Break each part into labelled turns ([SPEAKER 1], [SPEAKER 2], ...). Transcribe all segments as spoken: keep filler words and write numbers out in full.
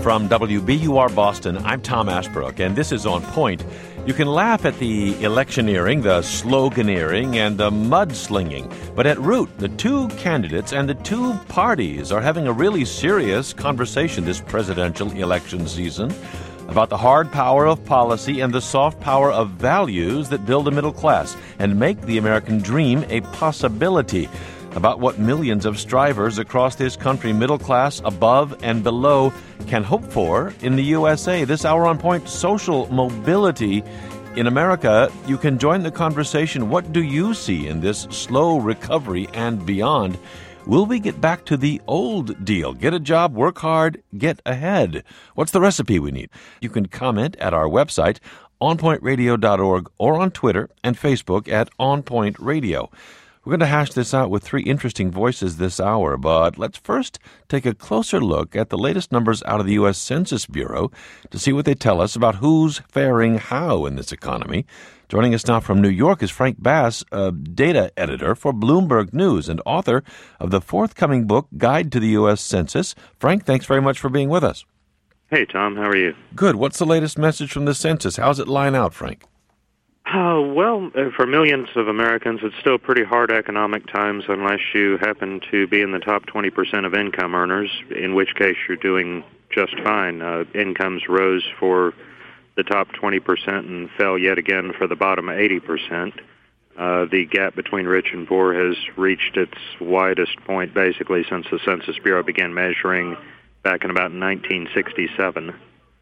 [SPEAKER 1] From W B U R Boston, I'm Tom Ashbrook, and this is On Point. You can laugh at the electioneering, the sloganeering, and the mudslinging, but at root, the two candidates and the two parties are having a really serious conversation this presidential election season about the hard power of policy and the soft power of values that build a middle class and make the American dream a possibility, about what millions of strivers across this country, middle class, above and below, can hope for in the U S A. This hour on Point, social mobility in America. You can join the conversation. What do you see in this slow recovery and beyond? Will we get back to the old deal? Get a job, work hard, get ahead. What's the recipe we need? You can comment at our website, on point radio dot org, or on Twitter and Facebook at On Point Radio. We're going to hash this out with three interesting voices this hour, but let's first take a closer look at the latest numbers out of the U S Census Bureau to see what they tell us about who's faring how in this economy. Joining us now from New York is Frank Bass, a data editor for Bloomberg News and author of the forthcoming book, Guide to the U S Census. Frank, thanks very much for being with us.
[SPEAKER 2] Hey, Tom. How are you?
[SPEAKER 1] Good. What's the latest message from the census? How's it line out, Frank?
[SPEAKER 2] Uh, well, uh, for millions of Americans, it's still pretty hard economic times unless you happen to be in the top twenty percent of income earners, in which case you're doing just fine. Uh, incomes rose for the top twenty percent and fell yet again for the bottom eighty percent. Uh, the gap between rich and poor has reached its widest point basically since the Census Bureau began measuring back in about nineteen sixty-seven.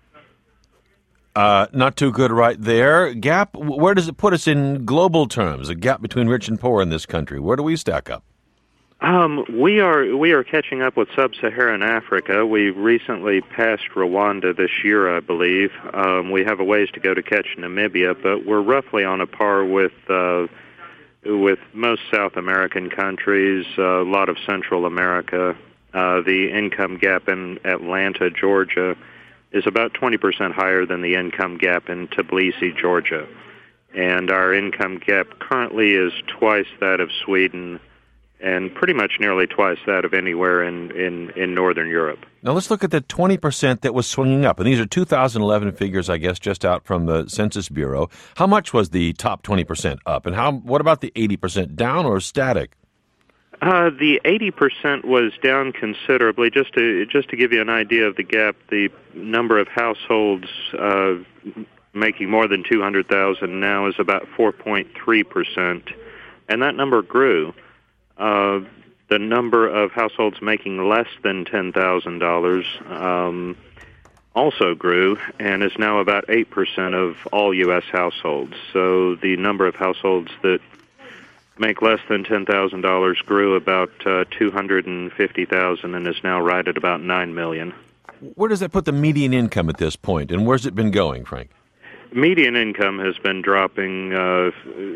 [SPEAKER 1] Uh, not too good right there. Gap, where does it put us in global terms, a gap between rich and poor in this country? Where do we stack up?
[SPEAKER 2] Um, we are we are catching up with sub-Saharan Africa. We recently passed Rwanda this year, I believe. Um, we have a ways to go to catch Namibia, but we're roughly on a par with uh, with most South American countries, uh, a lot of Central America. Uh, the income gap in Atlanta, Georgia, is about twenty percent higher than the income gap in Tbilisi, Georgia. And our income gap currently is twice that of Sweden and pretty much nearly twice that of anywhere in, in, in Northern Europe.
[SPEAKER 1] Now let's look at the twenty percent that was swinging up. And these are two thousand eleven figures, I guess, just out from the Census Bureau. How much was the top twenty percent up? And how? What about the eighty percent down or static?
[SPEAKER 2] Uh, the eighty percent was down considerably. Just to just to give you an idea of the gap, the number of households uh, making more than two hundred thousand dollars now is about four point three percent, and that number grew. Uh, the number of households making less than ten thousand dollars um, also grew and is now about eight percent of all U S households. So the number of households that make less than ten thousand dollars grew about uh, two hundred fifty thousand and is now right at about nine million.
[SPEAKER 1] Where does that put the median income at this point, and where's it been going, Frank?
[SPEAKER 2] Median income has been dropping uh,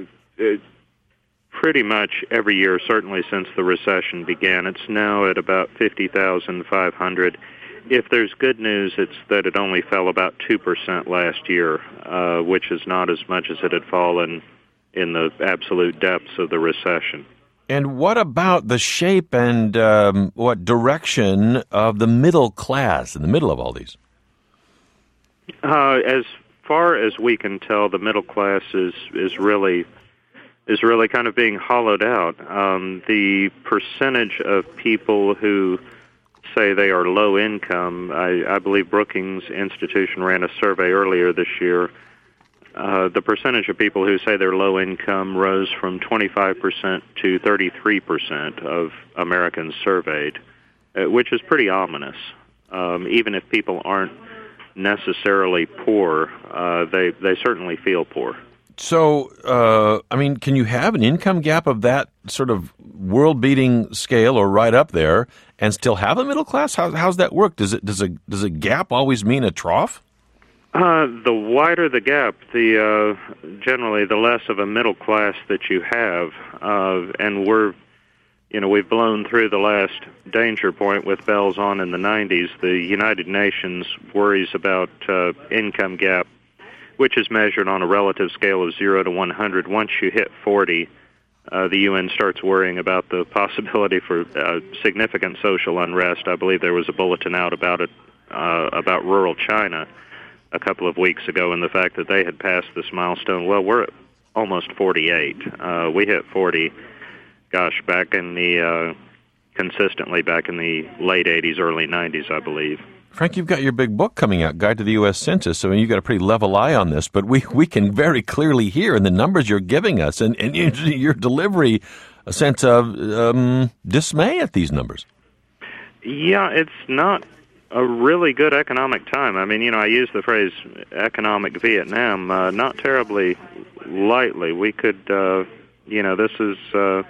[SPEAKER 2] pretty much every year, certainly since the recession began. It's now at about fifty thousand five hundred. If there's good news, it's that it only fell about two percent last year, uh, which is not as much as it had fallen in the absolute depths of the recession.
[SPEAKER 1] And what about the shape and um, what direction of the middle class in the middle of all these?
[SPEAKER 2] Uh, as far as we can tell, the middle class is is really is really kind of being hollowed out. Um, the percentage of people who say they are low income, I, I believe Brookings Institution ran a survey earlier this year. Uh, the percentage of people who say they're low income rose from twenty-five percent to thirty-three percent of Americans surveyed, uh, which is pretty ominous. Um, even if people aren't necessarily poor, uh, they, they certainly feel poor.
[SPEAKER 1] So, uh, I mean, can you have an income gap of that sort of world-beating scale or right up there and still have a middle class? How, how's that work? Does it does a does a gap always mean a trough?
[SPEAKER 2] Uh, the wider the gap, the uh, generally the less of a middle class that you have, uh, and we're, you know, we've blown through the last danger point with bells on in the nineties. The United Nations worries about uh, income gap, which is measured on a relative scale of zero to one hundred. Once you hit forty, uh, the U N starts worrying about the possibility for uh, significant social unrest. I believe there was a bulletin out about it, uh, about rural China a couple of weeks ago, and the fact that they had passed this milestone. Well, we're at almost forty-eight. Uh, we hit forty, gosh, back in the, uh, consistently back in the late eighties, early nineties, I believe.
[SPEAKER 1] Frank, you've got your big book coming out, Guide to the U S Census. So I mean, you've got a pretty level eye on this, but we, we can very clearly hear in the numbers you're giving us and, and your delivery a sense of um, dismay at these numbers.
[SPEAKER 2] Yeah, it's not a really good economic time. I mean, you know, I use the phrase economic Vietnam uh, not terribly lightly. We could, uh, you know, this is... Uh,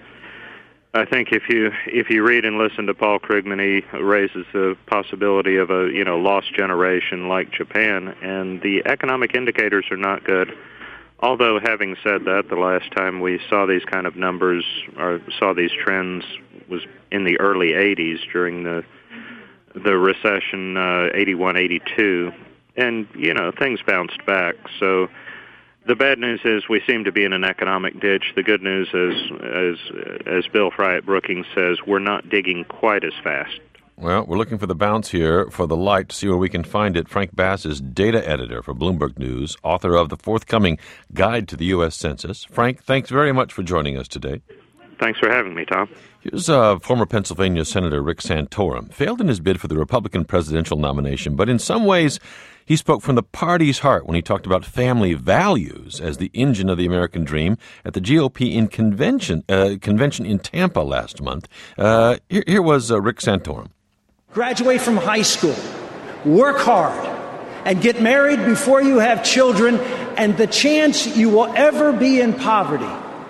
[SPEAKER 2] I think if you if you read and listen to Paul Krugman, he raises the possibility of a you know lost generation like Japan, and the economic indicators are not good. Although, having said that, the last time we saw these kind of numbers or saw these trends was in the early eighties during the the recession, uh, eighty-one, eighty-two, and you know things bounced back. So. The bad news is we seem to be in an economic ditch. The good news is, as as Bill Fry at Brookings says, we're not digging quite as fast.
[SPEAKER 1] Well, we're looking for the bounce here, for the light, to see where we can find it. Frank Bass is data editor for Bloomberg News, author of the forthcoming Guide to the U S Census. Frank, thanks very much for joining us today.
[SPEAKER 2] Thanks for having me, Tom.
[SPEAKER 1] Here's uh, former Pennsylvania Senator Rick Santorum. Failed in his bid for the Republican presidential nomination, but in some ways he spoke from the party's heart when he talked about family values as the engine of the American dream at the G O P in convention uh, convention in Tampa last month. Uh, here, here was uh, Rick Santorum.
[SPEAKER 3] Graduate from high school, work hard, and get married before you have children, and the chance you will ever be in poverty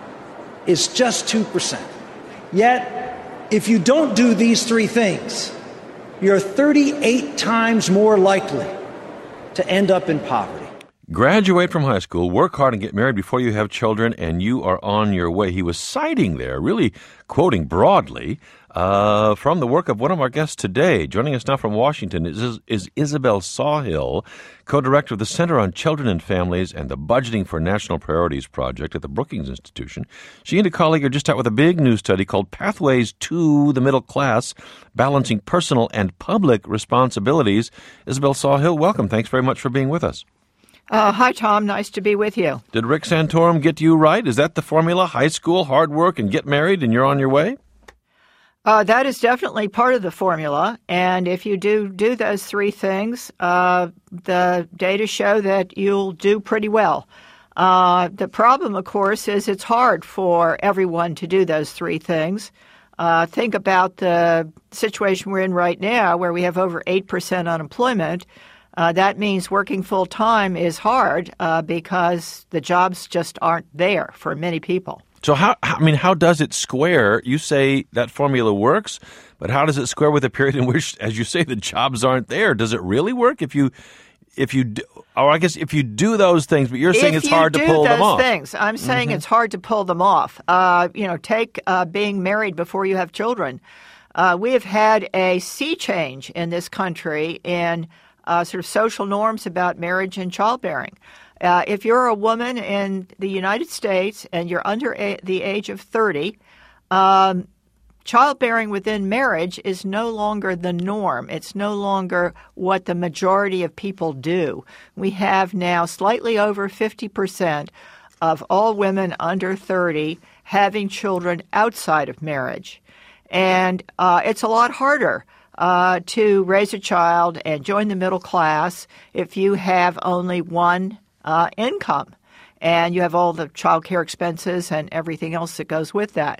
[SPEAKER 3] is just two percent. Yet, if you don't do these three things, you're thirty-eight times more likely to end up in poverty.
[SPEAKER 1] Graduate from high school, work hard, and get married before you have children, and you are on your way. He was citing there, really quoting broadly, uh, from the work of one of our guests today. Joining us now from Washington is, is Isabel Sawhill, co-director of the Center on Children and Families and the Budgeting for National Priorities Project at the Brookings Institution. She and a colleague are just out with a big new study called Pathways to the Middle Class, Balancing Personal and Public Responsibilities. Isabel Sawhill, welcome. Thanks very much for being with us.
[SPEAKER 4] Uh, hi, Tom. Nice to be with you.
[SPEAKER 1] Did Rick Santorum get you right? Is that the formula? High school, hard work, and get married, and you're on your way?
[SPEAKER 4] Uh, that is definitely part of the formula. And if you do do those three things, uh, the data show that you'll do pretty well. Uh, the problem, of course, is it's hard for everyone to do those three things. Uh, think about the situation we're in right now where we have over eight percent unemployment. Uh, that means working full-time is hard uh, because the jobs just aren't there for many people.
[SPEAKER 1] So how, I mean, how does it square? You say that formula works, but how does it square with a period in which, as you say, the jobs aren't there? Does it really work if you, if you, do, or I guess if you do those things, but you're saying
[SPEAKER 4] if
[SPEAKER 1] it's hard to pull them off?
[SPEAKER 4] If you do those things, I'm saying mm-hmm. it's hard to pull them off. Uh, you know, take uh, being married before you have children. Uh, we have had a sea change in this country in Uh, sort of social norms about marriage and childbearing. Uh, if you're a woman in the United States and you're under a- the age of thirty, um, childbearing within marriage is no longer the norm. It's no longer what the majority of people do. We have now slightly over fifty percent of all women under thirty having children outside of marriage. And uh, it's a lot harder Uh, to raise a child and join the middle class if you have only one uh, income and you have all the child care expenses and everything else that goes with that.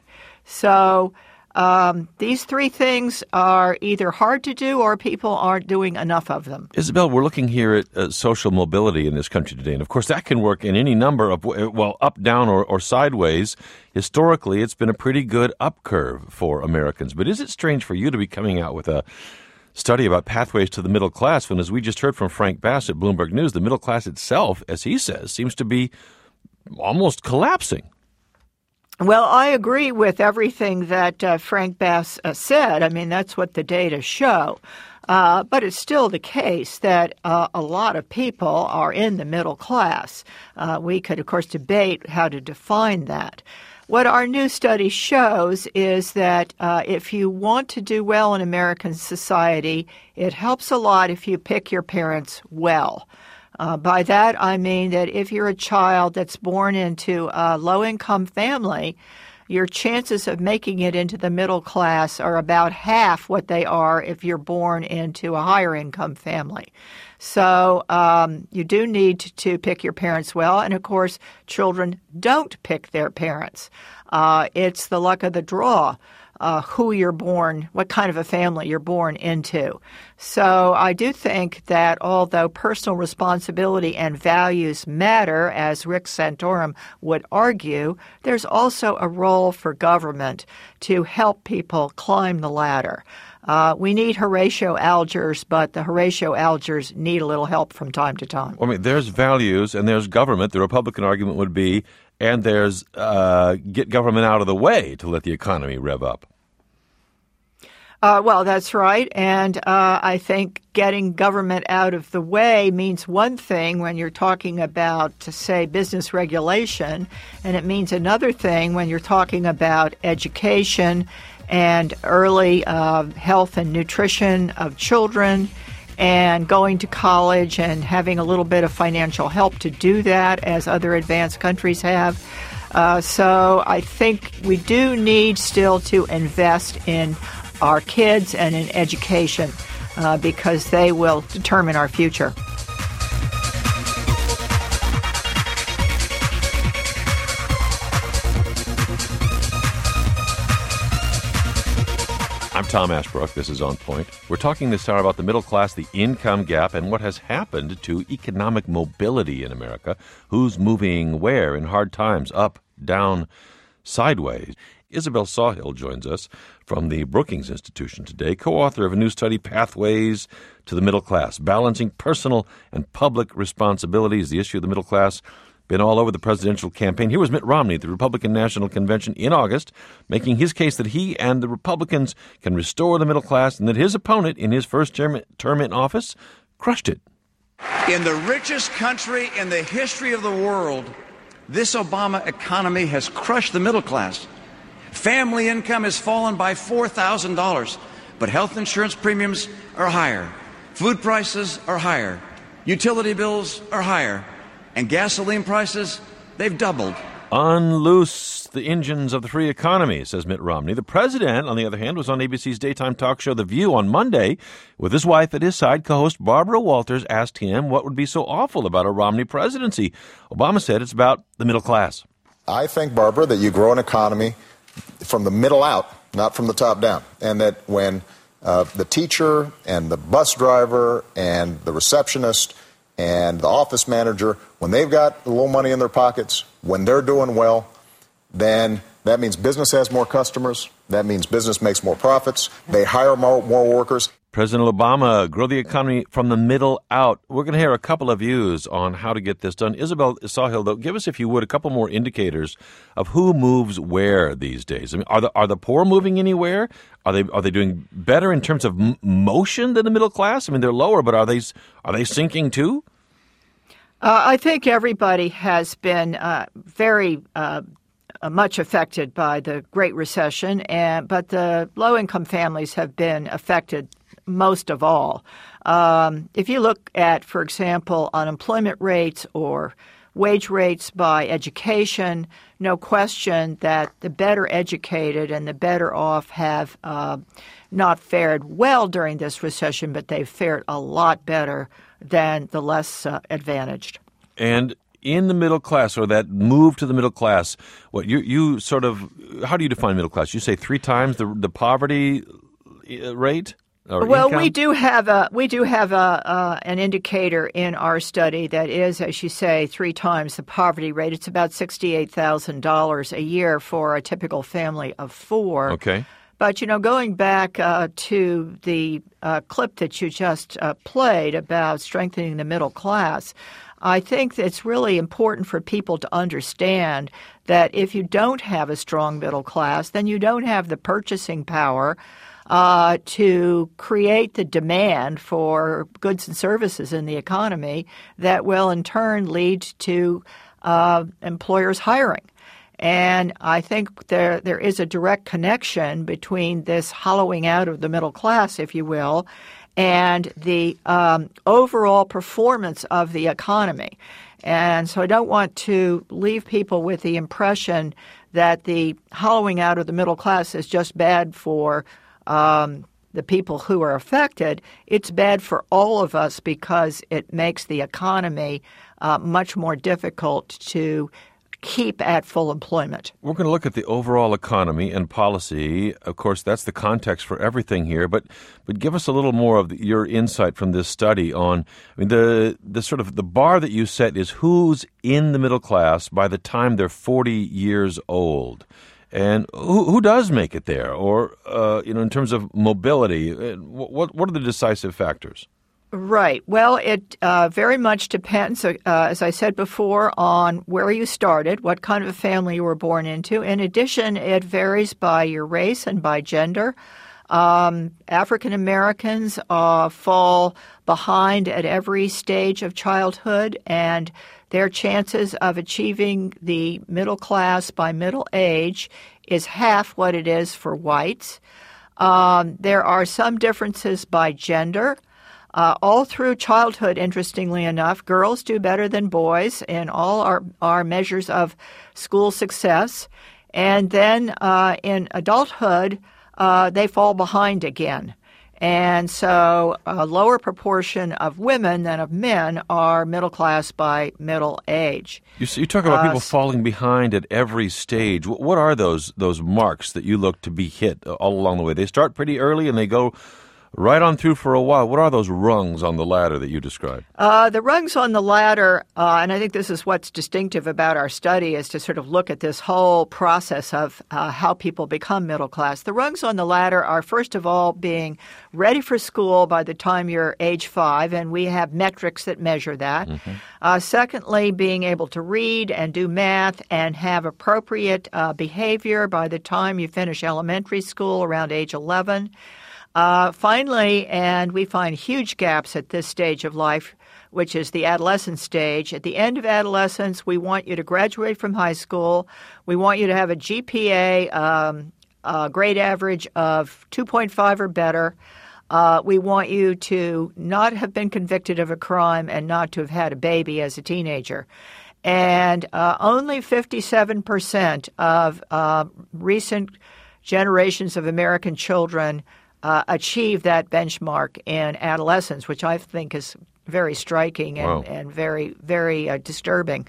[SPEAKER 4] So um, these three things are either hard to do or people aren't doing enough of them.
[SPEAKER 1] Isabel, we're looking here at uh, social mobility in this country today. And, of course, that can work in any number of, well, up, down, or, or sideways. Historically, it's been a pretty good up curve for Americans. But is it strange for you to be coming out with a study about pathways to the middle class when, as we just heard from Frank Bass at Bloomberg News, the middle class itself, as he says, seems to be almost collapsing?
[SPEAKER 4] Well, I agree with everything that uh, Frank Bass uh, said. I mean, that's what the data show. Uh, but it's still the case that uh, a lot of people are in the middle class. Uh, we could, of course, debate how to define that. What our new study shows is that uh, if you want to do well in American society, it helps a lot if you pick your parents well. Uh, by that, I mean that if you're a child that's born into a low-income family, your chances of making it into the middle class are about half what they are if you're born into a higher-income family. So um, you do need to pick your parents well. And, of course, children don't pick their parents. Uh, it's the luck of the draw. Uh, who you're born, what kind of a family you're born into. So I do think that although personal responsibility and values matter, as Rick Santorum would argue, there's also a role for government to help people climb the ladder. Uh, we need Horatio Algiers, but the Horatio Algiers need a little help from time to time.
[SPEAKER 1] Well, I mean, there's values and there's government. The Republican argument would be, and there's uh, get government out of the way to let the economy rev up.
[SPEAKER 4] Uh, well, that's right. And uh, I think getting government out of the way means one thing when you're talking about, to say, business regulation, and it means another thing when you're talking about education and early uh, health and nutrition of children and going to college and having a little bit of financial help to do that, as other advanced countries have. Uh, so I think we do need still to invest in our kids and in education uh, because they will determine our future.
[SPEAKER 1] I'm Tom Ashbrook. This is On Point. We're talking this hour about the middle class, the income gap, and what has happened to economic mobility in America. Who's moving where in hard times, up, down, sideways. Isabel Sawhill joins us from the Brookings Institution today, co-author of a new study, Pathways to the Middle Class, Balancing Personal and Public Responsibilities, the issue of the middle class. Been all over the presidential campaign. Here was Mitt Romney at the Republican National Convention in August, making his case that he and the Republicans can restore the middle class and that his opponent in his first term, term in office crushed it.
[SPEAKER 5] In the richest country in the history of the world, this Obama economy has crushed the middle class. Family income has fallen by four thousand dollars, but health insurance premiums are higher. Food prices are higher. Utility bills are higher. And gasoline prices, they've doubled.
[SPEAKER 1] Unloose the engines of the free economy, says Mitt Romney. The president, on the other hand, was on A B C's daytime talk show The View on Monday with his wife at his side. Co-host Barbara Walters asked him what would be so awful about a Romney presidency. Obama said it's about the middle class.
[SPEAKER 6] I think, Barbara, that you grow an economy from the middle out, not from the top down, and that when uh, the teacher and the bus driver and the receptionist and the office manager, when they've got a little money in their pockets, when they're doing well, then that means business has more customers. That means business makes more profits. They hire more, more workers.
[SPEAKER 1] President Obama, grow the economy from the middle out. We're going to hear a couple of views on how to get this done. Isabel Sawhill, though, give us, if you would, a couple more indicators of who moves where these days. I mean, are the are the poor moving anywhere? Are they are they doing better in terms of m- motion than the middle class? I mean, they're lower, but are they are they sinking too?
[SPEAKER 4] Uh, I think everybody has been uh, very uh, much affected by the Great Recession, and but the low-income families have been affected most of all. Um, if you look at, for example, unemployment rates or wage rates by education, no question that the better educated and the better off have uh, not fared well during this recession, but they've fared a lot better than the less uh, advantaged.
[SPEAKER 1] And in the middle class, or that move to the middle class, what you you sort of, how do you define middle class? You say three times the the poverty rate? Or
[SPEAKER 4] well,
[SPEAKER 1] income?
[SPEAKER 4] we do have a we do have a uh, an indicator in our study that is, as you say, three times the poverty rate. It's about sixty-eight thousand dollars a year for a typical family of four.
[SPEAKER 1] Okay.
[SPEAKER 4] But, you know, going back uh, to the uh, clip that you just uh, played about strengthening the middle class, I think it's really important for people to understand that if you don't have a strong middle class, then you don't have the purchasing power uh, to create the demand for goods and services in the economy that will in turn lead to uh, employers hiring. And I think there there is a direct connection between this hollowing out of the middle class, if you will, and the um, overall performance of the economy. And so I don't want to leave people with the impression that the hollowing out of the middle class is just bad for um, the people who are affected. It's bad for all of us because it makes the economy uh, much more difficult to keep at full employment.
[SPEAKER 1] We're going to look at the overall economy and policy. Of course, that's the context for everything here. But but give us a little more of the, your insight from this study on. I mean, the the sort of the bar that you set is who's in the middle class by the time they're forty years old, and who who does make it there, or uh, you know, in terms of mobility, what what are the decisive factors?
[SPEAKER 4] Right. Well, it uh, very much depends, uh, as I said before, on where you started, what kind of a family you were born into. In addition, it varies by your race and by gender. Um, African Americans uh, fall behind at every stage of childhood, and their chances of achieving the middle class by middle age is half what it is for whites. Um, there are some differences by gender. Uh, all through childhood, interestingly enough, girls do better than boys in all our, our measures of school success. And then uh, in adulthood, uh, they fall behind again. And so a lower proportion of women than of men are middle class by middle age.
[SPEAKER 1] You, you talk about
[SPEAKER 4] uh,
[SPEAKER 1] people falling behind at every stage. What are those those marks that you look to be hit all along the way? They start pretty early and they go right on through for a while. What are those rungs on the ladder that you described?
[SPEAKER 4] Uh, the rungs on the ladder, uh, and I think this is what's distinctive about our study, is to sort of look at this whole process of uh, how people become middle class. The rungs on the ladder are, first of all, being ready for school by the time you're age five, and we have metrics that measure that. Mm-hmm. Uh, secondly, being able to read and do math and have appropriate uh, behavior by the time you finish elementary school around age eleven. Uh, finally, and we find huge gaps at this stage of life, which is the adolescent stage. At the end of adolescence, we want you to graduate from high school. We want you to have a G P A, um, a grade average of two point five or better. Uh, we want you to not have been convicted of a crime and not to have had a baby as a teenager. And uh, only fifty-seven percent of uh, recent generations of American children Uh, achieve that benchmark in adolescence, which I think is very striking and,
[SPEAKER 1] wow.
[SPEAKER 4] and very, very uh, disturbing.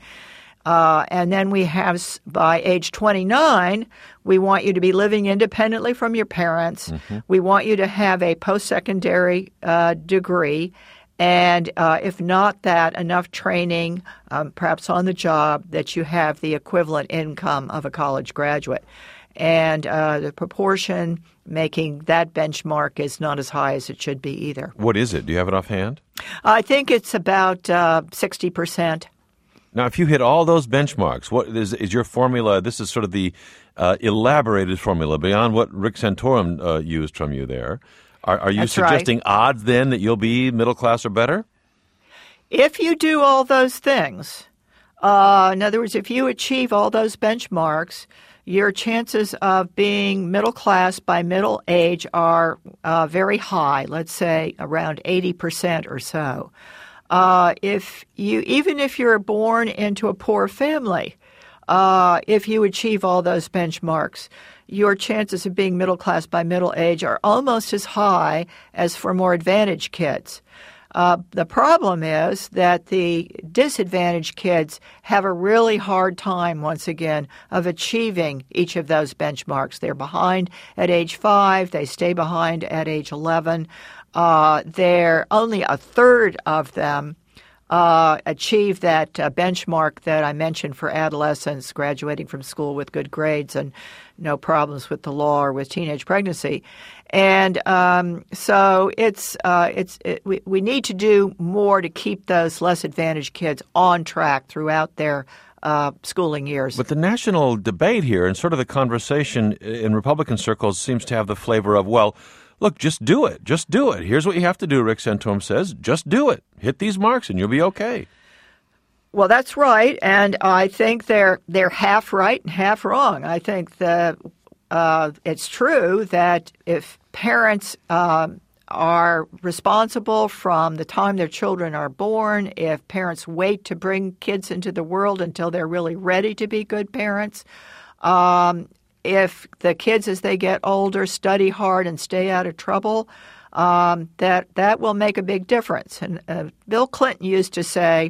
[SPEAKER 4] Uh, and then we have, by age twenty-nine, we want you to be living independently from your parents. Mm-hmm. We want you to have a post-secondary uh, degree. And uh, if not that, enough training, um, perhaps on the job, that you have the equivalent income of a college graduate. And uh, the proportion making that benchmark is not as high as it should be either.
[SPEAKER 1] What is it? Do you have it offhand?
[SPEAKER 4] I think it's about uh, sixty percent.
[SPEAKER 1] Now, if you hit all those benchmarks, what is, is your formula? This is sort of the uh, elaborated formula beyond what Rick Santorum uh, used from you there. Are, are you
[SPEAKER 4] That's
[SPEAKER 1] suggesting
[SPEAKER 4] right.
[SPEAKER 1] odds then that you'll be middle class or better?
[SPEAKER 4] If you do all those things, uh, in other words, if you achieve all those benchmarks, your chances of being middle class by middle age are uh, very high, let's say around eighty percent or so. Uh, if you, even if you're born into a poor family, uh, if you achieve all those benchmarks, your chances of being middle class by middle age are almost as high as for more advantaged kids. Uh, the problem is that the disadvantaged kids have a really hard time, once again, of achieving each of those benchmarks. They're behind at age five. They stay behind at age eleven. Uh, they're only a third of them uh, achieve that uh, benchmark that I mentioned for adolescents, graduating from school with good grades and no problems with the law or with teenage pregnancy. And um, so it's uh, it's it, we, we need to do more to keep those less advantaged kids on track throughout their uh, schooling years.
[SPEAKER 1] But the national debate here and sort of the conversation in Republican circles seems to have the flavor of, well, look, just do it. Just do it. Here's what you have to do, Rick Santorum says. Just do it. Hit these marks and you'll be okay.
[SPEAKER 4] Well, that's right, and I think they're they're half right and half wrong. I think that uh, it's true that if parents um, are responsible from the time their children are born, if parents wait to bring kids into the world until they're really ready to be good parents, um, if the kids as they get older study hard and stay out of trouble, um, that that will make a big difference. And uh, Bill Clinton used to say,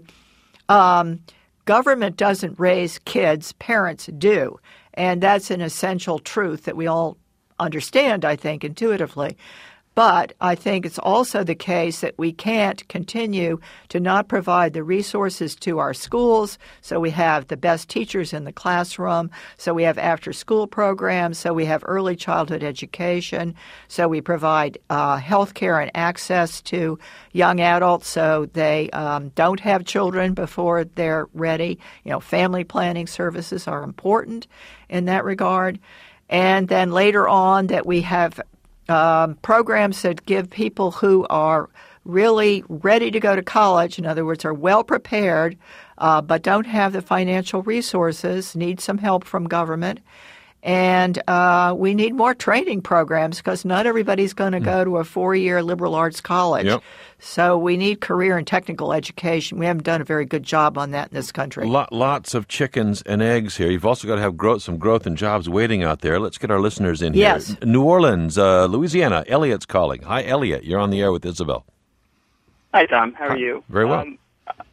[SPEAKER 4] Um, government doesn't raise kids, parents do. And that's an essential truth that we all understand, I think, intuitively. But I think it's also the case that we can't continue to not provide the resources to our schools so we have the best teachers in the classroom, so we have after-school programs, so we have early childhood education, so we provide uh, health care and access to young adults so they um, don't have children before they're ready. You know, family planning services are important in that regard. And then later on that we have Um, programs that give people who are really ready to go to college, in other words, are well prepared, uh, but don't have the financial resources, need some help from government. And uh, we need more training programs because not everybody's going to mm. go to a four-year liberal arts college.
[SPEAKER 1] Yep.
[SPEAKER 4] So we need career and technical education. We haven't done a very good job on that in this country.
[SPEAKER 1] Lot, lots of chickens and eggs here. You've also got to have growth, some growth and jobs waiting out there. Let's get our listeners in here.
[SPEAKER 4] Yes.
[SPEAKER 1] New Orleans, uh, Louisiana. Elliot's calling. Hi, Elliot. You're on the air with Isabel.
[SPEAKER 7] Hi, Tom. How are
[SPEAKER 1] Hi.
[SPEAKER 7] you?
[SPEAKER 1] Very well.
[SPEAKER 7] Um,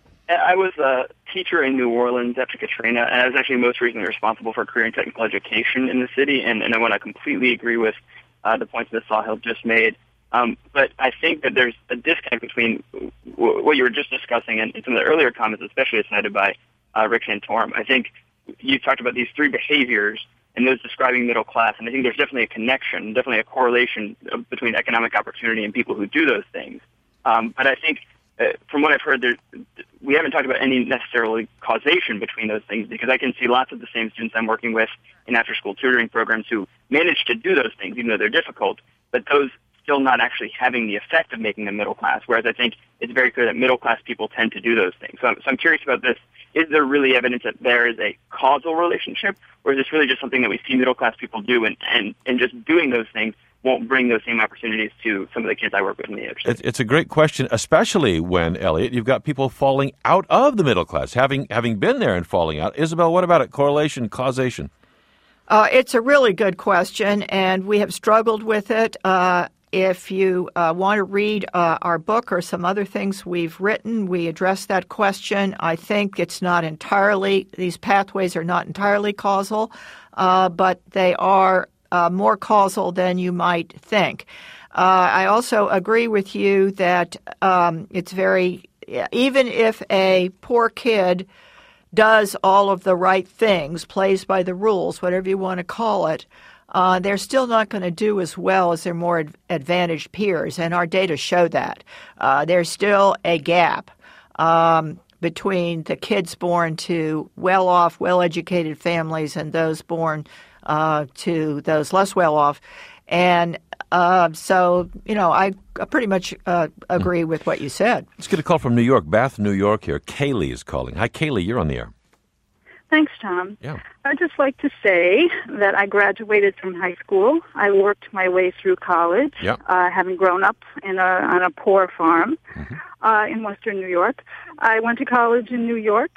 [SPEAKER 7] I was a teacher in New Orleans after Katrina, and I was actually most recently responsible for career and technical education in the city, and, and I want to completely agree with uh, the points that Sahil just made. Um, but I think that there's a disconnect between w- what you were just discussing and, and some of the earlier comments, especially cited by uh, Rick Santorum. I think you talked about these three behaviors and those describing middle class, and I think there's definitely a connection, definitely a correlation between economic opportunity and people who do those things. Um, but I think uh, from what I've heard, there, we haven't talked about any necessarily causation between those things, because I can see lots of the same students I'm working with in after-school tutoring programs who manage to do those things, even though they're difficult, but those still not actually having the effect of making them middle class, whereas I think it's very clear that middle-class people tend to do those things. So I'm, so I'm curious about this. Is there really evidence that there is a causal relationship, or is this really just something that we see middle-class people do, and, and, and just doing those things won't bring those same opportunities to some of the kids I work with in the inner city?
[SPEAKER 1] It's, it's a great question, especially when, Elliot, you've got people falling out of the middle class, having having been there and falling out. Isabel, what about it? Correlation, causation?
[SPEAKER 4] Uh, it's a really good question, and we have struggled with it. Uh, if you uh, want to read uh, our book or some other things we've written, we address that question. I think it's not entirely, these pathways are not entirely causal, uh, but they are Uh, more causal than you might think. Uh, I also agree with you that um, it's very, even if a poor kid does all of the right things, plays by the rules, whatever you want to call it, uh, they're still not going to do as well as their more ad- advantaged peers, and our data show that. Uh, there's still a gap um, between the kids born to well-off, well-educated families and those born Uh, to those less well-off. And uh, so, you know, I pretty much uh, agree with what you said.
[SPEAKER 1] Let's get a call from New York, Bath, New York here. Kaylee is calling. Hi, Kaylee, you're on the air.
[SPEAKER 8] Thanks, Tom.
[SPEAKER 1] Yeah.
[SPEAKER 8] I'd just like to say that I graduated from high school. I worked my way through college,
[SPEAKER 1] yeah.
[SPEAKER 8] uh, having grown up in a, on a poor farm
[SPEAKER 1] mm-hmm.
[SPEAKER 8] uh, in western New York. I went to college in New York.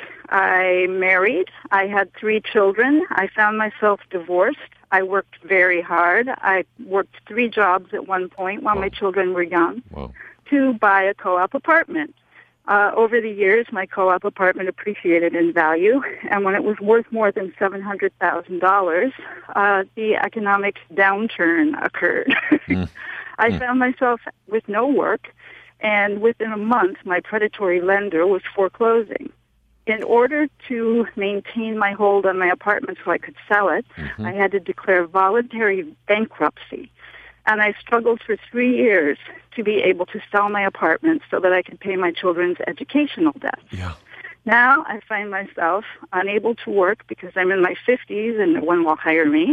[SPEAKER 8] I married. I had three children. I found myself divorced. I worked very hard. I worked three jobs at one point while
[SPEAKER 1] wow.
[SPEAKER 8] my children were young
[SPEAKER 1] wow.
[SPEAKER 8] to buy a co-op apartment. Uh, over the years, my co-op apartment appreciated in value, and when it was worth more than seven hundred thousand dollars, uh, the economic downturn occurred.
[SPEAKER 1] mm.
[SPEAKER 8] I
[SPEAKER 1] mm.
[SPEAKER 8] found myself with no work, and within a month, my predatory lender was foreclosing. In order to maintain my hold on my apartment so I could sell it,
[SPEAKER 1] mm-hmm.
[SPEAKER 8] I had to declare voluntary bankruptcy. And I struggled for three years to be able to sell my apartment so that I could pay my children's educational debts.
[SPEAKER 1] Yeah.
[SPEAKER 8] Now I find myself unable to work because I'm in my fifties and no one will hire me.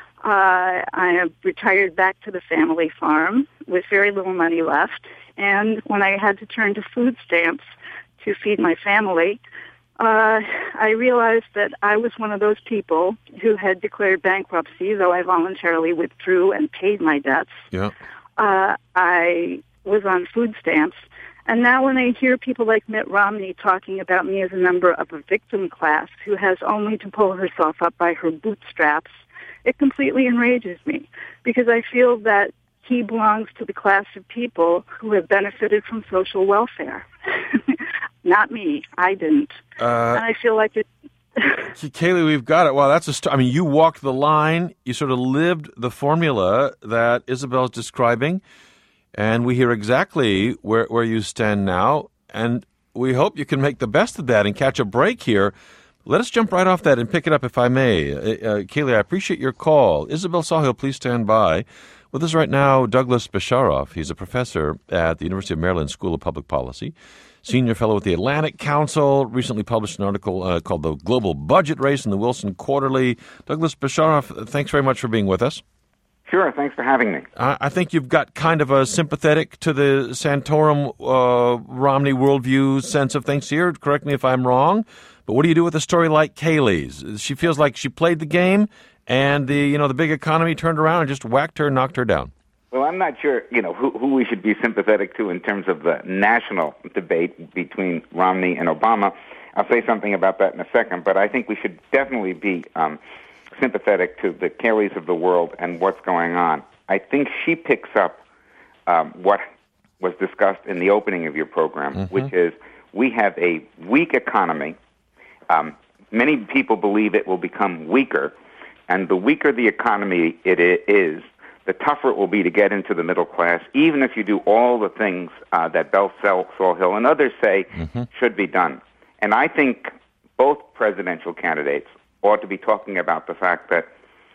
[SPEAKER 8] Uh, I have retired back to the family farm with very little money left. And when I had to turn to food stamps to feed my family, uh, I realized that I was one of those people who had declared bankruptcy, though I voluntarily withdrew and paid my debts.
[SPEAKER 1] Yeah.
[SPEAKER 8] Uh, I was on food stamps. And now when I hear people like Mitt Romney talking about me as a member of a victim class who has only to pull herself up by her bootstraps, it completely enrages me because I feel that he belongs to the class of people who have benefited from social welfare. Not me. I didn't.
[SPEAKER 1] Uh,
[SPEAKER 8] and I feel like it...
[SPEAKER 1] Kayleigh, we've got it. Wow, that's a st- I mean, you walked the line. You sort of lived the formula that Isabel's describing. And we hear exactly where, where you stand now, and we hope you can make the best of that and catch a break here. Let us jump right off that and pick it up, if I may. Uh, uh, Kayleigh, I appreciate your call. Isabel Sawhill, please stand by. With us right now, Douglas Bisharoff. He's a professor at the University of Maryland School of Public Policy, senior fellow with the Atlantic Council, recently published an article uh, called The Global Budget Race in the Wilson Quarterly. Douglas Bisharoff, thanks very much for being with us.
[SPEAKER 9] Sure, thanks for having me.
[SPEAKER 1] I, I think you've got kind of a sympathetic to the Santorum uh, Romney worldview sense of things here. Correct me if I'm wrong, but what do you do with a story like Kayleigh's? She feels like she played the game, and the you know the big economy turned around and just whacked her, knocked her down.
[SPEAKER 9] Well, I'm not sure you know who, who we should be sympathetic to in terms of the national debate between Romney and Obama. I'll say something about that in a second, but I think we should definitely be Um, sympathetic to the Kayleighs of the world and what's going on. I think she picks up um, what was discussed in the opening of your program, mm-hmm. which is we have a weak economy. Um, many people believe it will become weaker, and the weaker the economy it is, the tougher it will be to get into the middle class, even if you do all the things uh, that Bell Sawhill and others say mm-hmm. should be done. And I think both presidential candidates ought to be talking about the fact that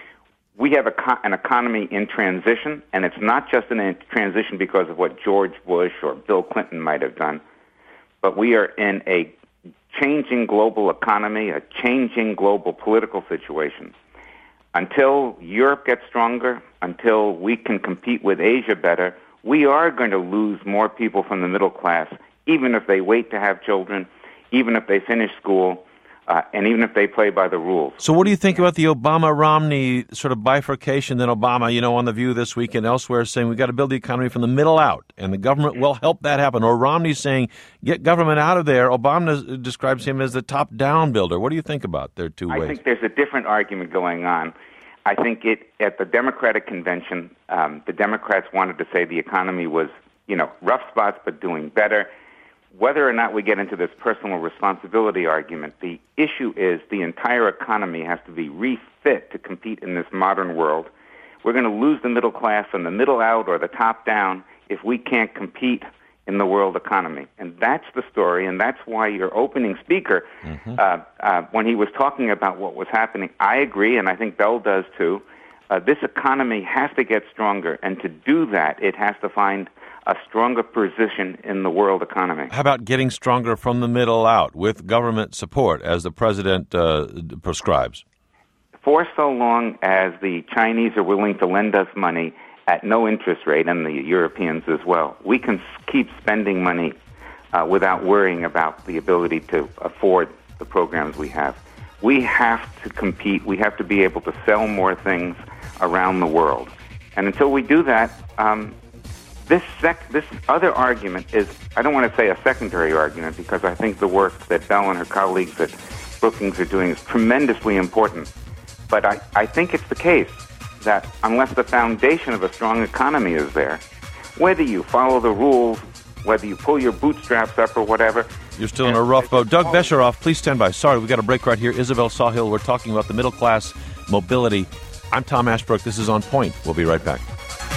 [SPEAKER 9] we have a co- an economy in transition, and it's not just in a transition because of what George Bush or Bill Clinton might have done, but we are in a changing global economy, a changing global political situation. Until Europe gets stronger, until we can compete with Asia better, we are going to lose more people from the middle class, even if they wait to have children, even if they finish school, Uh, and even if they play by the rules.
[SPEAKER 1] So what do you think about the Obama-Romney sort of bifurcation? Then Obama, you know, on The View this week and elsewhere saying we've got to build the economy from the middle out, and the government will help that happen. Or Romney saying, get government out of there. Obama describes him as the top-down builder. What do you think about their two
[SPEAKER 9] I
[SPEAKER 1] ways?
[SPEAKER 9] I think there's a different argument going on. I think it at the Democratic convention, um, the Democrats wanted to say the economy was, you know, rough spots but doing better. Whether or not we get into this personal responsibility argument, the issue is the entire economy has to be refit to compete in this modern world. We're going to lose the middle class from the middle out or the top down if we can't compete in the world economy. And that's the story, and that's why your opening speaker, mm-hmm. uh, uh, when he was talking about what was happening, I agree, and I think Bell does too, uh, this economy has to get stronger, and to do that, it has to find a stronger position in the world economy.
[SPEAKER 1] How about getting stronger from the middle out with government support, as the president uh, prescribes?
[SPEAKER 9] For so long as the Chinese are willing to lend us money at no interest rate, and the Europeans as well, we can keep spending money uh, without worrying about the ability to afford the programs we have. We have to compete. We have to be able to sell more things around the world. And until we do that, um, this sec- this other argument is, I don't want to say a secondary argument, because I think the work that Bell and her colleagues at Brookings are doing is tremendously important. But I, I think it's the case that unless the foundation of a strong economy is there, whether you follow the rules, whether you pull your bootstraps up or whatever...
[SPEAKER 1] You're still in a rough boat. Doug Bisharoff, please stand by. Sorry, we've got a break right here. Isabel Sawhill, we're talking about the middle class mobility. I'm Tom Ashbrook. This is On Point. We'll be right back.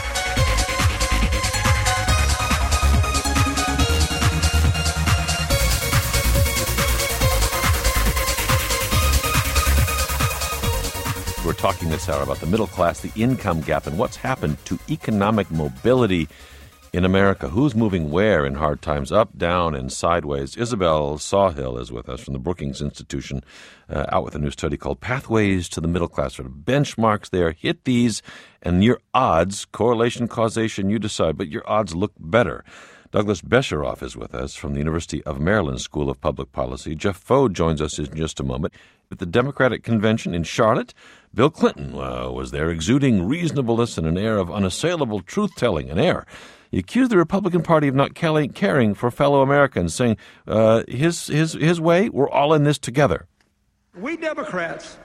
[SPEAKER 1] We're talking this hour about the middle class, the income gap, and what's happened to economic mobility in America. Who's moving where in hard times, up, down, and sideways? Isabel Sawhill is with us from the Brookings Institution, uh, out with a new study called Pathways to the Middle Class. Sort of benchmarks there. Hit these, and your odds, correlation, causation, you decide, but your odds look better. Douglas Besheroff is with us from the University of Maryland School of Public Policy. Jeff Foe joins us in just a moment. At the Democratic Convention in Charlotte, Bill Clinton uh, was there exuding reasonableness and an air of unassailable truth-telling, an air. He accused the Republican Party of not caring for fellow Americans, saying uh, his, his, his way, we're all in this together.
[SPEAKER 10] We Democrats,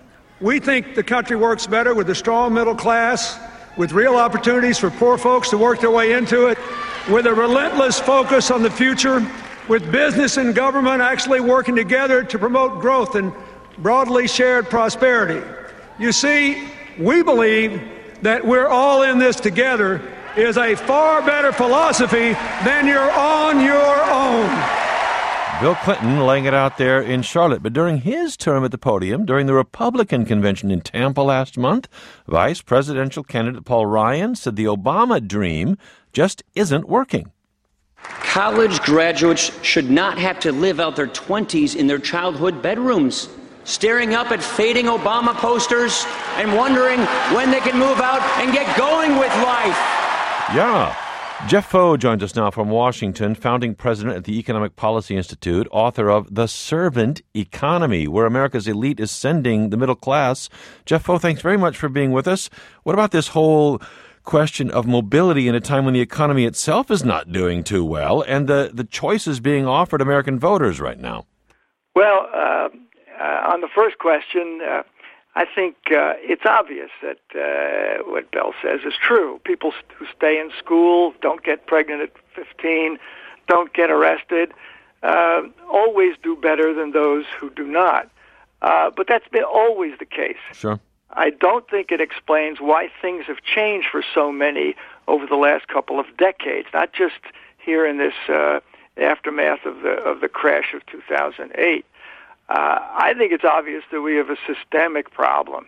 [SPEAKER 10] we think the country works better with a strong middle class, with real opportunities for poor folks to work their way into it, with a relentless focus on the future, with business and government actually working together to promote growth and broadly shared prosperity. You see, we believe that we're all in this together is a far better philosophy than you're on your own.
[SPEAKER 1] Bill Clinton laying it out there in Charlotte. But during his term at the podium, during the Republican convention in Tampa last month, Vice Presidential candidate Paul Ryan said the Obama dream just isn't working.
[SPEAKER 11] College graduates should not have to live out their twenties in their childhood bedrooms, staring up at fading Obama posters and wondering when they can move out and get going with life.
[SPEAKER 1] Yeah. Jeff Foe joins us now from Washington, founding president at the Economic Policy Institute, author of The Servant Economy, where America's elite is sending the middle class. Jeff Foe, thanks very much for being with us. What about this whole question of mobility in a time when the economy itself is not doing too well and the, the choices being offered American voters right now?
[SPEAKER 12] Well, uh, uh, on the first question, uh, I think uh, it's obvious that uh, what Bell says is true. People who stay in school, don't get pregnant at fifteen, don't get arrested, uh, always do better than those who do not. Uh, but that's been always the case.
[SPEAKER 1] Sure.
[SPEAKER 12] I don't think it explains why things have changed for so many over the last couple of decades, not just here in this uh, aftermath of the of the crash of two thousand eight. Uh, I think it's obvious that we have a systemic problem.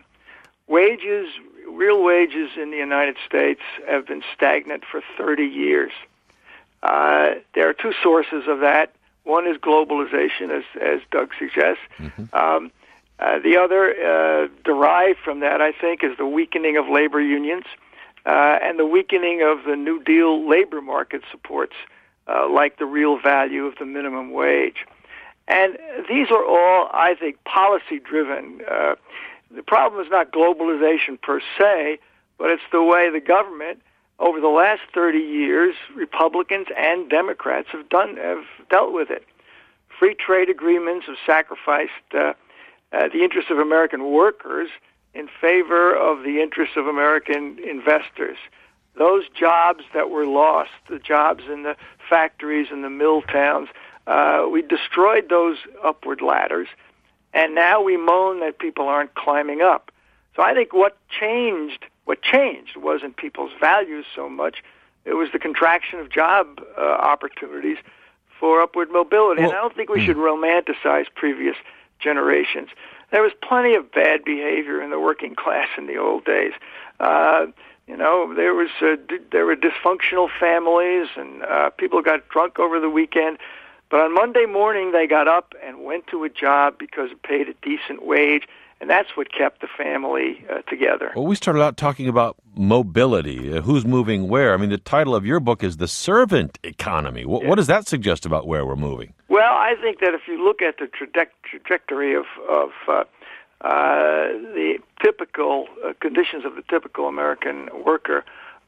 [SPEAKER 12] Wages, real wages in the United States have been stagnant for thirty years. Uh, there are two sources of that. One is globalization, as, as Doug suggests. Mm-hmm. Um, uh, the other, uh, derived from that, I think, is the weakening of labor unions uh, and the weakening of the New Deal labor market supports, uh, like the real value of the minimum wage. And these are all, I think, policy-driven. Uh, the problem is not globalization per se, but it's the way the government, over the last thirty years, Republicans and Democrats have done have dealt with it. Free trade agreements have sacrificed uh, uh, the interests of American workers in favor of the interests of American investors. Those jobs that were lost, the jobs in the factories and the mill towns, Uh, we destroyed those upward ladders, and now we moan that people aren't climbing up. So I think what changed, what changed wasn't people's values so much. It was the contraction of job uh, opportunities for upward mobility. Well, and I don't think we should romanticize previous generations. There was plenty of bad behavior in the working class in the old days. Uh, you know, there was uh, d- there were dysfunctional families, and uh, people got drunk over the weekend. But on Monday morning, they got up and went to a job because it paid a decent wage, and that's what kept the family uh, together.
[SPEAKER 1] Well, we started out talking about mobility, uh, who's moving where. I mean, the title of your book is The Servant Economy. What,
[SPEAKER 12] yeah.
[SPEAKER 1] what does that suggest about where we're moving?
[SPEAKER 12] Well, I think that if you look at the traje- trajectory of, of uh, uh, the typical uh, conditions of the typical American worker,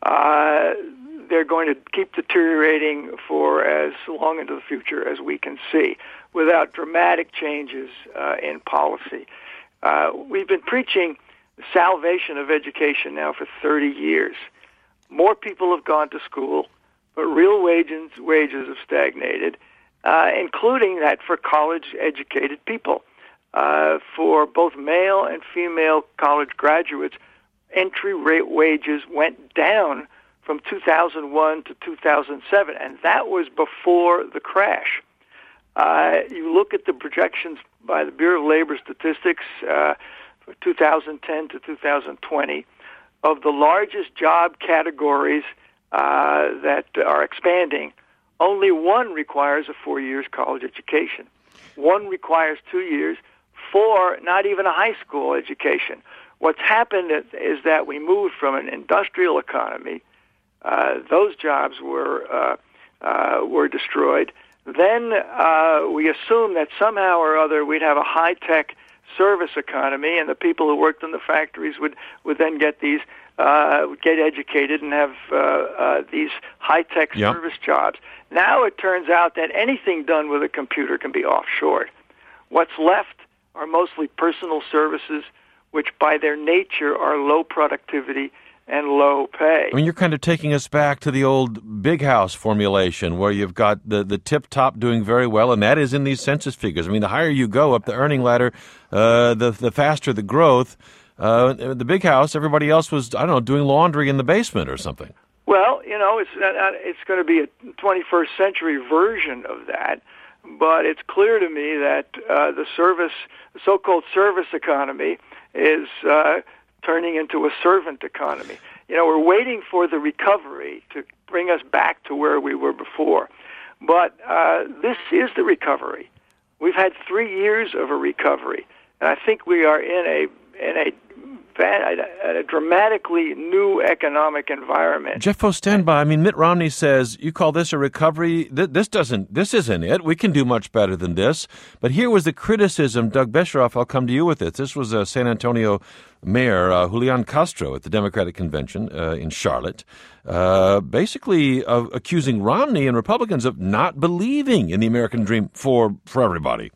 [SPEAKER 12] uh, they're going to keep deteriorating for as long into the future as we can see without dramatic changes uh, in policy. Uh, we've been preaching the salvation of education now for thirty years. More people have gone to school, but real wages, wages have stagnated, uh, including that for college-educated people. Uh, for both male and female college graduates, entry rate wages went down from two thousand one to two thousand seven, and that was before the crash. Uh, you look at the projections by the Bureau of Labor Statistics uh, for two thousand ten to two thousand twenty, of the largest job categories uh, that are expanding, only one requires a four years college education. One requires two years, four not even a high school education. What's happened is that we moved from an industrial economy. Uh, those jobs were uh, uh, were destroyed. Then uh, we assumed that somehow or other we'd have a high-tech service economy, and the people who worked in the factories would, would then get these, uh, would get educated and have uh, uh, these high-tech
[SPEAKER 1] yep.
[SPEAKER 12] service jobs. Now it turns out that anything done with a computer can be offshored. What's left are mostly personal services, which by their nature are low productivity and low pay.
[SPEAKER 1] I mean, you're kind of taking us back to the old big house formulation where you've got the, the tip-top doing very well, and that is in these census figures. I mean, the higher you go up the earning ladder, uh, the, the faster the growth. Uh, the big house, everybody else was, I don't know, doing laundry in the basement or something.
[SPEAKER 12] Well, you know, it's uh, it's going to be a twenty-first century version of that, but it's clear to me that uh, the service, the so-called service economy is uh, turning into a servant economy. You know, we're waiting for the recovery to bring us back to where we were before. But uh, this is the recovery. We've had three years of a recovery, and I think we are in a in a, a dramatically new economic environment.
[SPEAKER 1] Jeffo, stand by. I mean, Mitt Romney says, you call this a recovery? This doesn't, this isn't it. We can do much better than this. But here was the criticism. Doug Besheroff, I'll come to you with this. This was uh, San Antonio Mayor uh, Julian Castro at the Democratic Convention uh, in Charlotte, uh, basically uh, accusing Romney and Republicans of not believing in the American dream for, for everybody.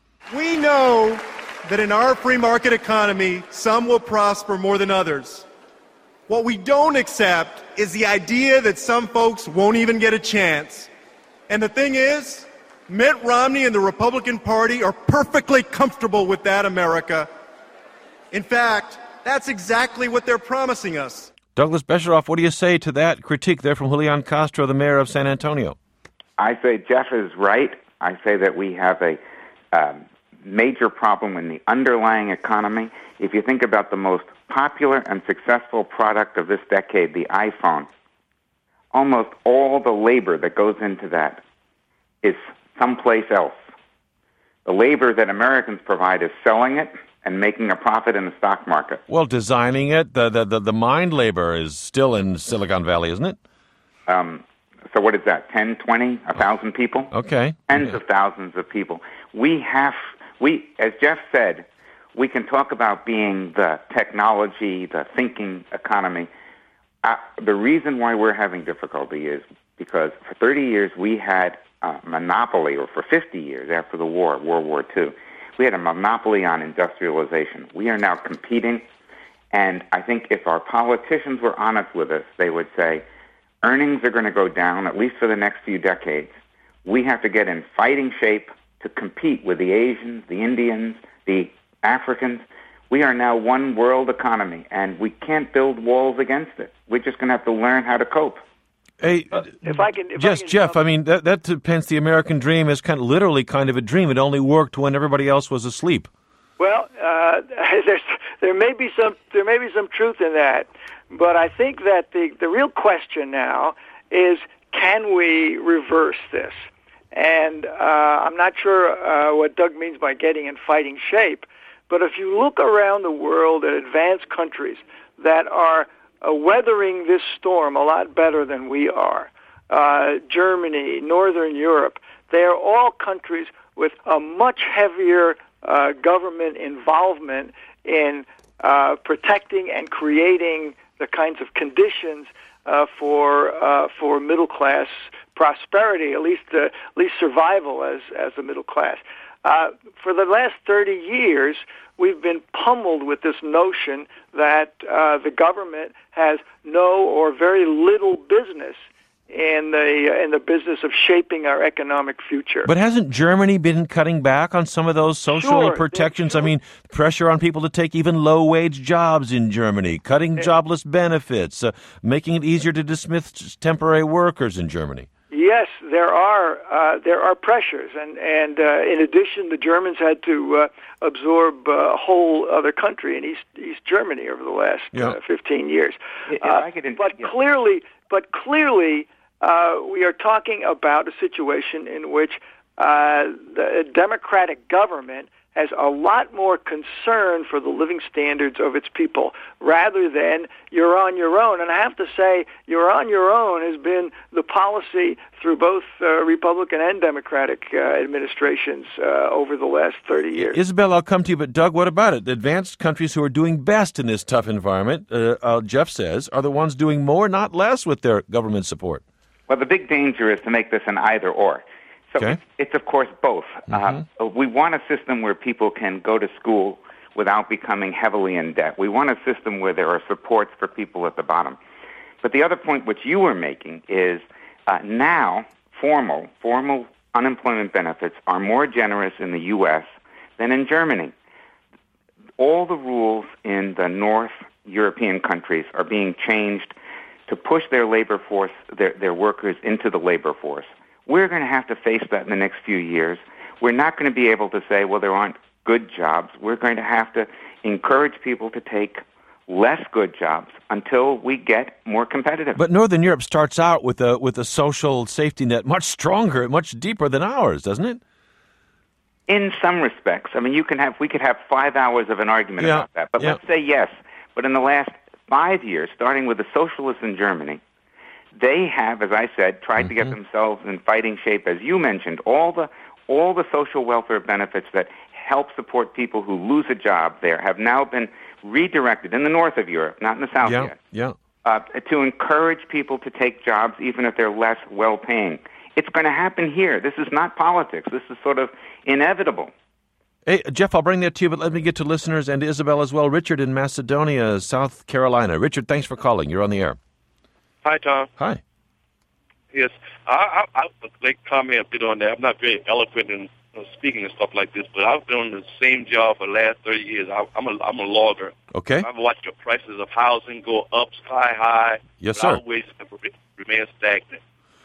[SPEAKER 13] We know that in our free market economy, some will prosper more than others. What we don't accept is the idea that some folks won't even get a chance. And the thing is, Mitt Romney and the Republican Party are perfectly comfortable with that America. In fact, that's exactly what they're promising us.
[SPEAKER 1] Douglas Besheroff, what do you say to that critique there from Julian Castro, the mayor of San Antonio?
[SPEAKER 9] I say Jeff is right. I say that we have a um, major problem in the underlying economy. If you think about the most popular and successful product of this decade, the iPhone, almost all the labor that goes into that is someplace else. The labor that Americans provide is selling it and making a profit in the stock market.
[SPEAKER 1] Well, designing it, the the, the, the mind labor is still in Silicon Valley, isn't it?
[SPEAKER 9] Um, so what is that, ten, twenty, one thousand people?
[SPEAKER 1] Okay.
[SPEAKER 9] Tens
[SPEAKER 1] yeah.
[SPEAKER 9] of thousands of people. We have... We, as Jeff said, we can talk about being the technology, the thinking economy. Uh, the reason why we're having difficulty is because for thirty years we had a monopoly, or for fifty years after the war, World War Two, we had a monopoly on industrialization. We are now competing, and I think if our politicians were honest with us, they would say, earnings are going to go down, at least for the next few decades. We have to get in fighting shape to compete with the Asians, the Indians, the Africans. We are now one world economy, and we can't build walls against it. We're just going to have to learn how to cope.
[SPEAKER 1] Hey,
[SPEAKER 12] uh, if I can, if
[SPEAKER 1] yes,
[SPEAKER 12] I can
[SPEAKER 1] Jeff.
[SPEAKER 12] jump.
[SPEAKER 1] I mean, that, that depends. The American dream is kind of literally kind of a dream. It only worked when everybody else was asleep.
[SPEAKER 12] Well, uh, there's, there may be some there may be some truth in that, but I think that the the real question now is, can we reverse this? And uh, I'm not sure uh, what Doug means by getting in fighting shape, but if you look around the world at advanced countries that are uh, weathering this storm a lot better than we are, uh, Germany, Northern Europe, they are all countries with a much heavier uh, government involvement in uh, protecting and creating the kinds of conditions uh, for uh, for middle class prosperity, at least uh, at least survival as as the middle class. Uh, for the last thirty years, we've been pummeled with this notion that uh, the government has no or very little business in the in the business of shaping our economic future.
[SPEAKER 1] But hasn't Germany been cutting back on some of those social
[SPEAKER 12] Sure,
[SPEAKER 1] protections?
[SPEAKER 12] sure.
[SPEAKER 1] I mean, pressure on people to take even low-wage jobs in Germany, cutting
[SPEAKER 12] Yeah.
[SPEAKER 1] jobless benefits, uh, making it easier to dismiss temporary workers in Germany.
[SPEAKER 12] Yes, there are uh, there are pressures, and and uh, in addition, the Germans had to uh, absorb uh, a whole other country in East East Germany over the last
[SPEAKER 1] Yeah.
[SPEAKER 12] uh, fifteen years.
[SPEAKER 9] If
[SPEAKER 12] Uh,
[SPEAKER 9] I could in-
[SPEAKER 12] but
[SPEAKER 9] yeah.
[SPEAKER 12] clearly, but clearly, uh, we are talking about a situation in which uh, the Democratic government has a lot more concern for the living standards of its people rather than you're on your own. And I have to say, you're on your own has been the policy through both uh, Republican and Democratic uh, administrations uh, over the last thirty years.
[SPEAKER 1] Isabel, I'll come to you, but Doug, what about it? The advanced countries who are doing best in this tough environment, uh, uh, Jeff says, are the ones doing more, not less, with their government support.
[SPEAKER 9] Well, the big danger is to make this an either-or. So
[SPEAKER 1] okay.
[SPEAKER 9] it's, it's, of course, both. Mm-hmm. Uh, we want a system where people can go to school without becoming heavily in debt. We want a system where there are supports for people at the bottom. But the other point which you were making is uh, now formal, formal unemployment benefits are more generous in the U S than in Germany. All the rules in the North European countries are being changed to push their labor force, their, their workers into the labor force. We're going to have to face that in the next few years. We're not going to be able to say, well, there aren't good jobs. We're going to have to encourage people to take less good jobs until we get more competitive.
[SPEAKER 1] But Northern Europe starts out with a with a social safety net much stronger, much deeper than ours, doesn't it?
[SPEAKER 9] In some respects. I mean, you can have we could have five hours of an argument
[SPEAKER 1] yeah.
[SPEAKER 9] about that. But
[SPEAKER 1] yeah.
[SPEAKER 9] let's say yes. But in the last five years, starting with the socialists in Germany, they have, as I said, tried mm-hmm. to get themselves in fighting shape. As you mentioned, all the all the social welfare benefits that help support people who lose a job there have now been redirected in the north of Europe, not in the south
[SPEAKER 1] yeah,
[SPEAKER 9] yet,
[SPEAKER 1] yeah.
[SPEAKER 9] Uh, to encourage people to take jobs even if they're less well-paying. It's going to happen here. This is not politics. This is sort of inevitable.
[SPEAKER 1] Hey, Jeff, I'll bring that to you, but let me get to listeners and to Isabel as well. Richard in Macedonia, South Carolina. Richard, thanks for calling. You're on the air.
[SPEAKER 14] Hi, Tom.
[SPEAKER 1] Hi.
[SPEAKER 14] Yes, I, I, I would like to comment a bit on that. I'm not very eloquent in uh, speaking and stuff like this, but I've been on the same job for the last thirty years. I, I'm a I'm a logger.
[SPEAKER 1] Okay.
[SPEAKER 14] I've watched the prices of housing go up sky high.
[SPEAKER 1] Yes,
[SPEAKER 14] but
[SPEAKER 1] sir.
[SPEAKER 14] Our wages have remained stagnant.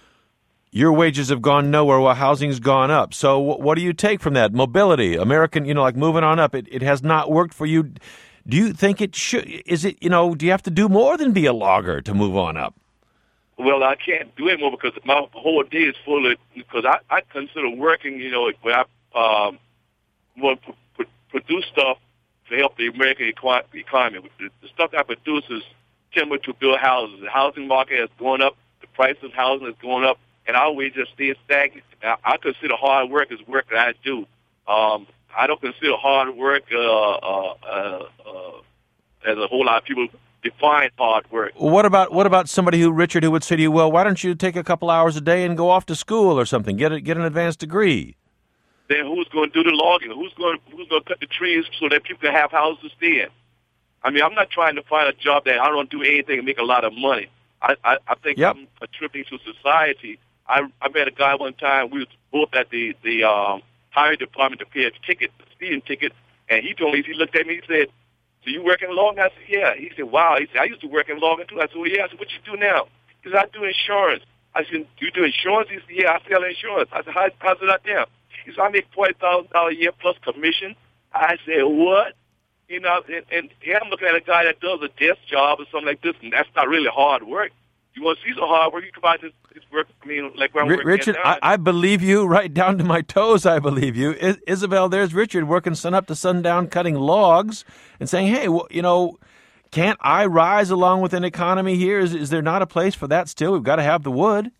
[SPEAKER 1] Your wages have gone nowhere while housing's gone up. So what do you take from that? Mobility, American, you know, like moving on up, it, it has not worked for you. Do you think it should? Is it, you know, do you have to do more than be a logger to move on up?
[SPEAKER 14] Well, I can't do it more because my whole day is full of, because I, I consider working, you know, where I um, well, p- p- produce stuff to help the American equi- economy. The, the stuff I produce is timber to build houses. The housing market has gone up. The price of housing is going up. And our wages are staying stagnant. I, I consider hard work as work that I do. Um, I don't consider hard work uh, uh, uh, uh, as a whole lot of people define hard work.
[SPEAKER 1] What about what about somebody who, Richard, who would say to you, well, why don't you take a couple hours a day and go off to school or something, get a, get an advanced degree?
[SPEAKER 14] Then who's going to do the logging? Who's going who's going to cut the trees so that people can have houses to stay in? I mean, I'm not trying to find a job that I don't do anything and make a lot of money. I, I, I think
[SPEAKER 1] yep.
[SPEAKER 14] I'm contributing to society. I, I met a guy one time. We was both at the the um, highway department to pay a ticket, a speeding ticket, and he told me, he looked at me, he said, "So you working logging?" I said, "Yeah." He said, "Wow." He said, "I used to work in logging too." I said, "Well, yeah." I said, "What you do now?" He said, "I do insurance." I said, "You do insurance?" He said, "Yeah, I sell insurance." I said, How, "How's it out there?" He said, "I make forty thousand dollars a year plus commission." I said, "What?" You know, and, and here I'm looking at a guy that does a desk job or something like this, and that's not really hard work. You want to see some hard work, you come out this, this work, I mean, like where I'm
[SPEAKER 1] R-
[SPEAKER 14] working
[SPEAKER 1] Richard,
[SPEAKER 14] now.
[SPEAKER 1] I, I believe you right down to my toes, I believe you. I- Isabel, there's Richard working sun up to sundown, cutting logs and saying, hey, well, you know, can't I rise along with an economy here? Is, is there not a place for that still? We've got to have the wood.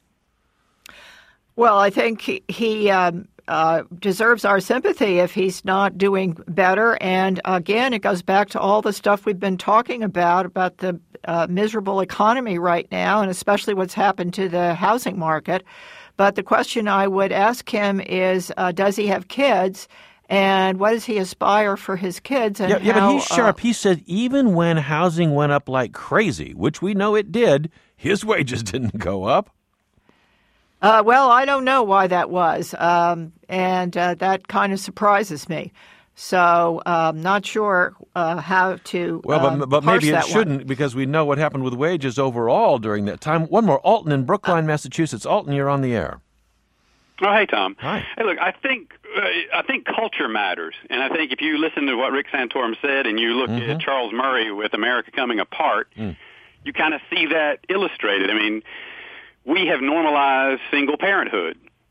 [SPEAKER 4] Well, I think he, he um, uh, deserves our sympathy if he's not doing better. And again, it goes back to all the stuff we've been talking about, about the uh, miserable economy right now, and especially what's happened to the housing market. But the question I would ask him is, uh, does he have kids? And what does he aspire for his kids? And
[SPEAKER 1] yeah, yeah
[SPEAKER 4] how,
[SPEAKER 1] but he's sharp.
[SPEAKER 4] Uh,
[SPEAKER 1] he said even when housing went up like crazy, which we know it did, his wages didn't go up.
[SPEAKER 4] Uh, well, I don't know why that was, um, and uh, that kind of surprises me. So I'm um, not sure uh, how to
[SPEAKER 1] Well,
[SPEAKER 4] uh,
[SPEAKER 1] but, but
[SPEAKER 4] parse
[SPEAKER 1] maybe it
[SPEAKER 4] that
[SPEAKER 1] shouldn't
[SPEAKER 4] one.
[SPEAKER 1] because we know what happened with wages overall during that time. One more, Alton in Brookline, Massachusetts. Alton, you're on the air.
[SPEAKER 15] Oh, hey, Tom.
[SPEAKER 1] Hi.
[SPEAKER 15] Hey, look, I think uh, I think culture matters, and I think if you listen to what Rick Santorum said and you look
[SPEAKER 1] mm-hmm.
[SPEAKER 15] at Charles Murray with America Coming Apart,
[SPEAKER 1] mm.
[SPEAKER 15] you kind of see that illustrated. I mean, we have normalized single parenthood.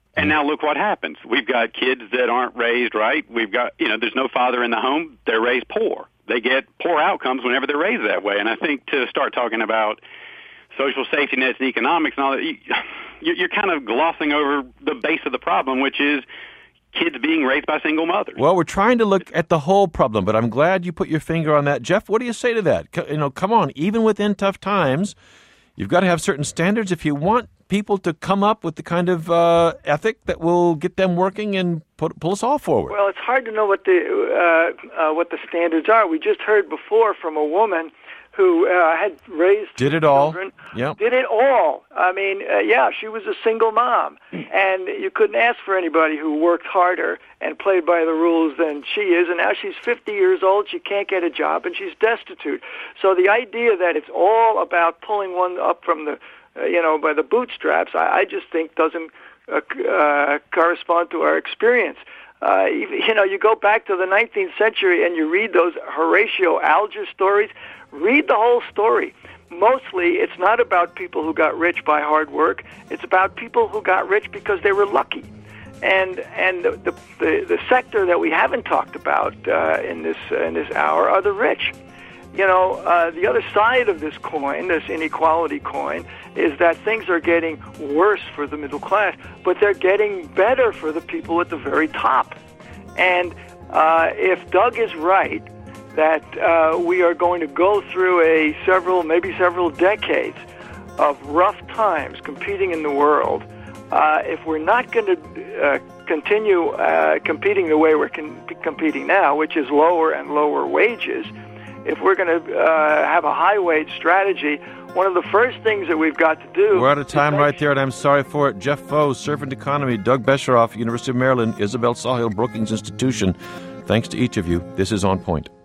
[SPEAKER 15] And now look what happens. We've got kids that aren't raised right. We've got, you know, there's no father in the home. They're raised poor. They get poor outcomes whenever they're raised that way. And I think to start talking about social safety nets and economics and all that, you, you're kind of glossing over the base of the problem, which is kids being raised by single mothers.
[SPEAKER 1] Well, we're trying to look at the whole problem, but I'm glad you put your finger on that. Jeff, what do you say to that? You know, come on, even within tough times, you've got to have certain standards if you want people to come up with the kind of uh, ethic that will get them working and put, pull us all forward.
[SPEAKER 12] Well, it's hard to know what the uh, uh, what the standards are. We just heard before from a woman who uh, had raised
[SPEAKER 1] did it
[SPEAKER 12] children.
[SPEAKER 1] all. Yep.
[SPEAKER 12] Did it all. I mean, uh, yeah, she was a single mom, and you couldn't ask for anybody who worked harder and played by the rules than she is. And now she's fifty years old. She can't get a job, and she's destitute. So the idea that it's all about pulling one up from the Uh, you know, by the bootstraps, I, I just think doesn't uh, uh, correspond to our experience. Uh, you, you know, you go back to the nineteenth century and you read those Horatio Alger stories, read the whole story. Mostly, it's not about people who got rich by hard work. It's about people who got rich because they were lucky. And and the the, the, the sector that we haven't talked about uh, in this uh, in this hour are the rich. You know, uh, the other side of this coin, this inequality coin, is that things are getting worse for the middle class, but they're getting better for the people at the very top. And uh, if Doug is right, that uh, we are going to go through a several, maybe several decades of rough times competing in the world, uh, if we're not going to uh, continue uh, competing the way we're con- competing now, which is lower and lower wages, if we're going to uh, have a high-wage strategy, one of the first things that we've got to do...
[SPEAKER 1] We're out of time right there, and I'm sorry for it. Jeff Foe, Servant Economy, Doug Besheroff, University of Maryland, Isabel Sawhill, Brookings Institution. Thanks to each of you. This is On Point.